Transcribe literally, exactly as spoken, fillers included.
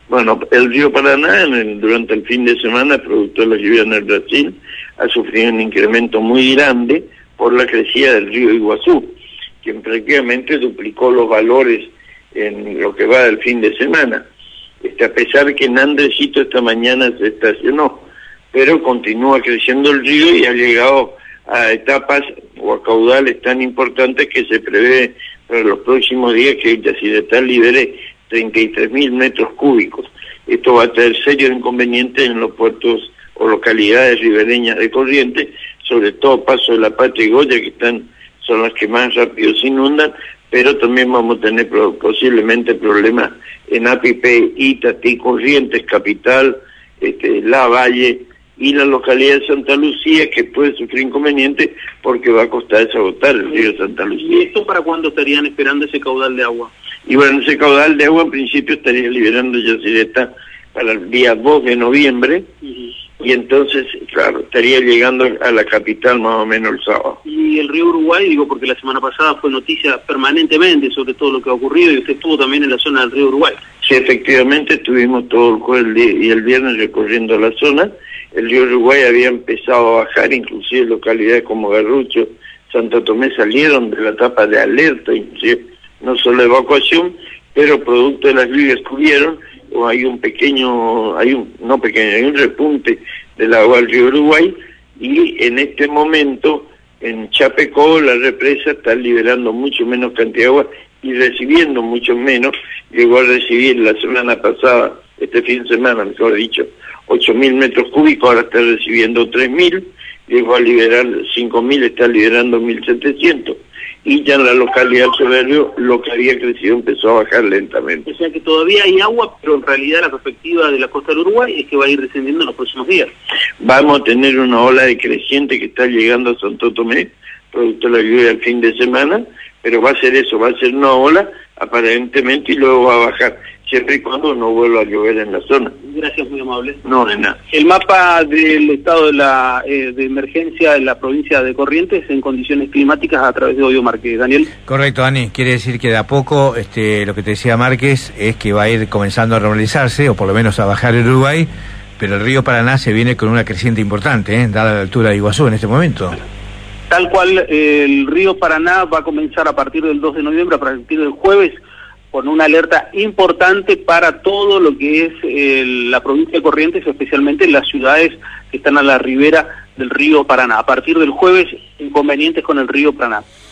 Bueno, el río Paraná en el, durante el fin de semana, producto de la lluvia en el Brasil, ha sufrido un incremento muy grande por la crecida del río Iguazú, que prácticamente duplicó los valores en lo que va del fin de semana. Este, a pesar de que en Andresito esta mañana se estacionó, pero continúa creciendo el río y ha llegado a etapas o a caudales tan importantes que se prevé para los próximos días que Yacyretá libere treinta y tres mil metros cúbicos. Esto va a tener serios inconvenientes en los puertos o localidades ribereñas de Corrientes, sobre todo Paso de la Patria y Goya, que están son las que más rápido se inundan, pero también vamos a tener pro, posiblemente problemas en Apipé, Itatí, Corrientes, Capital, este, La Valle y la localidad de Santa Lucía, que puede sufrir inconvenientes porque va a costar desagotar el río Santa Lucía. ¿Y esto para cuándo estarían esperando ese caudal de agua? Y bueno, ese caudal de agua en principio estaría liberando Yacyretá para el día dos de noviembre, uh-huh. Y entonces, claro, estaría llegando a la capital más o menos el sábado. Y el río Uruguay, digo, porque la semana pasada fue noticia permanentemente sobre todo lo que ha ocurrido, y usted estuvo también en la zona del río Uruguay. Sí, efectivamente, estuvimos todo el jueves y el viernes recorriendo la zona. El río Uruguay había empezado a bajar, inclusive localidades como Garrucho, Santo Tomé salieron de la etapa de alerta, inclusive no solo evacuación, pero producto de las lluvias que hubieron, o hay un pequeño, hay un, no pequeño, hay un repunte del agua del río Uruguay, y en este momento en Chapecó la represa está liberando mucho menos cantidad de agua y recibiendo mucho menos. Llegó a recibir la semana pasada, este fin de semana mejor dicho, ocho mil metros cúbicos, ahora está recibiendo tres mil, llegó a liberar cinco mil, está liberando mil setecientos. Y ya en la localidad del Soberbio lo que había crecido empezó a bajar lentamente. O sea que todavía hay agua, pero en realidad la perspectiva de la costa del Uruguay es que va a ir descendiendo en los próximos días. Vamos a tener una ola de creciente que está llegando a Santo Tomé, producto de la lluvia del fin de semana, pero va a ser eso, va a ser una ola aparentemente y luego va a bajar, siempre y cuando no vuelva a llover en la zona. Gracias, muy amable. No, de nada. El mapa del estado de la eh, de emergencia en la provincia de Corrientes en condiciones climáticas a través de Odio Márquez. Daniel. Correcto, Dani. Quiere decir que de a poco, este, lo que te decía Márquez, es que va a ir comenzando a normalizarse, o por lo menos a bajar el Uruguay, pero el río Paraná se viene con una creciente importante, ¿eh? Dada la altura de Iguazú en este momento. Tal cual, eh, el río Paraná va a comenzar a partir del dos de noviembre, a partir del jueves, con una alerta importante para todo lo que es eh, la provincia de Corrientes, especialmente en las ciudades que están a la ribera del río Paraná. A partir del jueves, inconvenientes con el río Paraná.